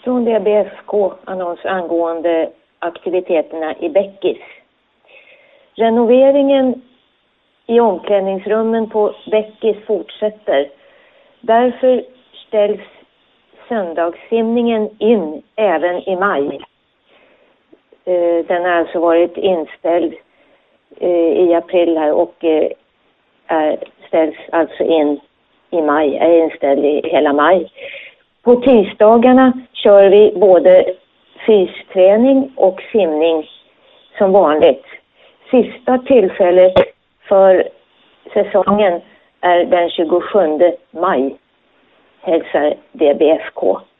Från DBFK annons angående aktiviteterna i Bäckis. Renoveringen i omklädningsrummen på Bäckis fortsätter. Därför ställs söndagssimningen in även i maj. Den har alltså varit inställd i april här och ställs alltså in i maj, är inställd i hela maj. På tisdagarna kör vi både fysträning och simning som vanligt. Sista tillfället för säsongen är den 27 maj, hälsar DBFK.